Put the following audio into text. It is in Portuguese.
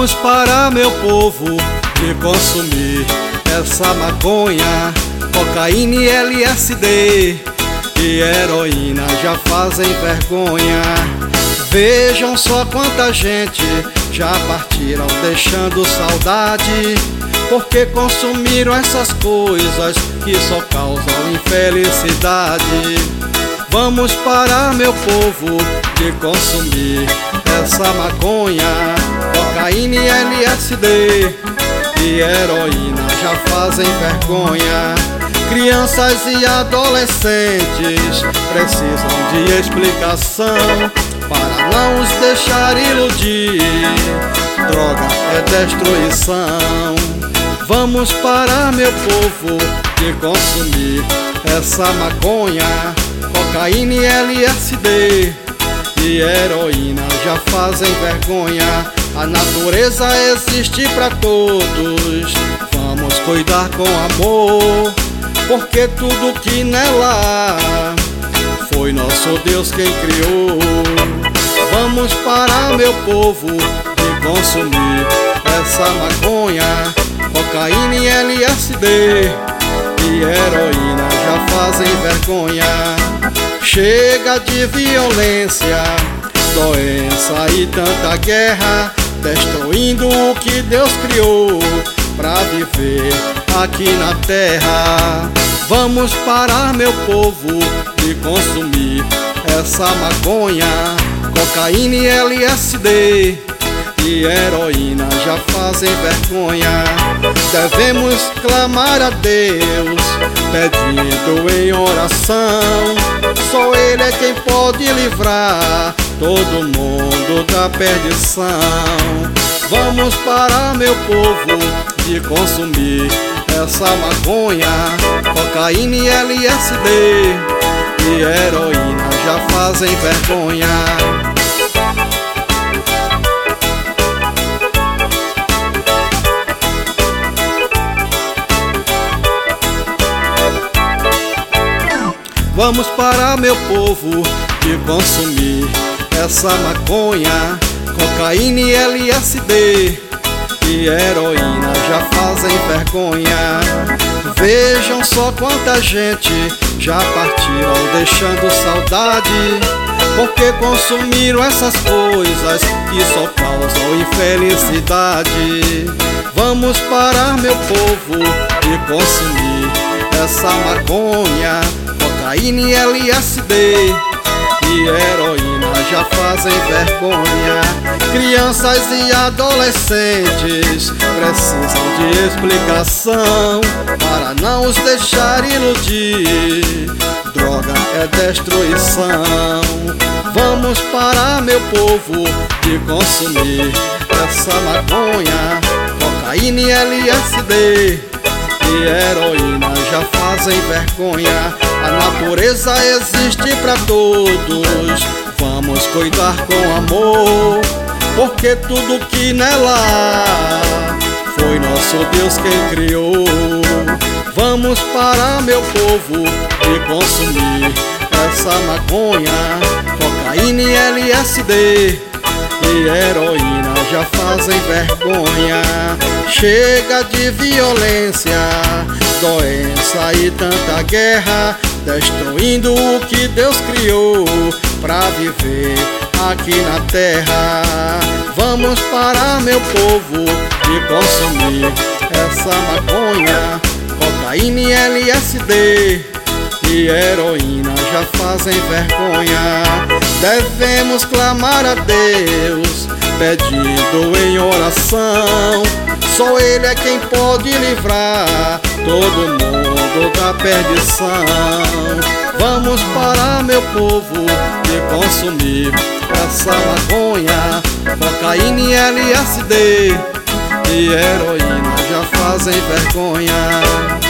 Vamos parar, meu povo, de consumir essa maconha. Cocaína e LSD e heroína já fazem vergonha. Vejam só quanta gente já partiram deixando saudade, porque consumiram essas coisas que só causam infelicidade. Vamos parar, meu povo, de consumir essa maconha. Cocaína e LSD e heroína já fazem vergonha. Crianças e adolescentes precisam de explicação para não os deixar iludir. Droga é destruição. Vamos parar, meu povo, de consumir essa maconha. Cocaína e LSD e heroína já fazem vergonha. A natureza existe pra todos, vamos cuidar com amor, porque tudo que nela foi nosso Deus quem criou. Vamos parar, meu povo, de consumir essa maconha. Cocaína e LSD e heroína já fazem vergonha. Chega de violência, doença e tanta guerra, destruindo o que Deus criou pra viver aqui na terra. Vamos parar, meu povo, de consumir essa maconha. Cocaína e LSD e heroína já fazem vergonha. Devemos clamar a Deus, pedindo em oração. Só Ele é quem pode livrar todo mundo da perdição. Vamos parar, meu povo, de consumir essa maconha. Cocaína e LSD e heroína já fazem vergonha. Vamos parar, meu povo, de consumir essa maconha. Cocaína e LSD e heroína já fazem vergonha. Vejam só quanta gente já partiram deixando saudade, porque consumiram essas coisas que só causam infelicidade. Vamos parar, meu povo, de consumir essa maconha. Cocaína e LSD e heroína já fazem vergonha. Crianças e adolescentes precisam de explicação para não os deixar iludir. Droga é destruição. Vamos parar, meu povo, de consumir essa maconha. Cocaína e LSD e heroína já fazem vergonha. A natureza existe pra todos, vamos cuidar com amor, porque tudo que nela foi nosso Deus quem criou. Vamos parar, meu povo, de consumir essa maconha. Cocaína e LSD e heroína já fazem vergonha. Chega de violência, doença e tanta guerra, destruindo o que Deus criou pra viver aqui na terra. Vamos parar, meu povo, de consumir essa maconha. Cocaína e LSD e heroína já fazem vergonha. Devemos clamar a Deus, pedindo em oração. Só Ele é quem pode livrar todo mundo da perdição. Vamos parar, meu povo, de consumir essa maconha. Cocaína e LSD e heroína já fazem vergonha.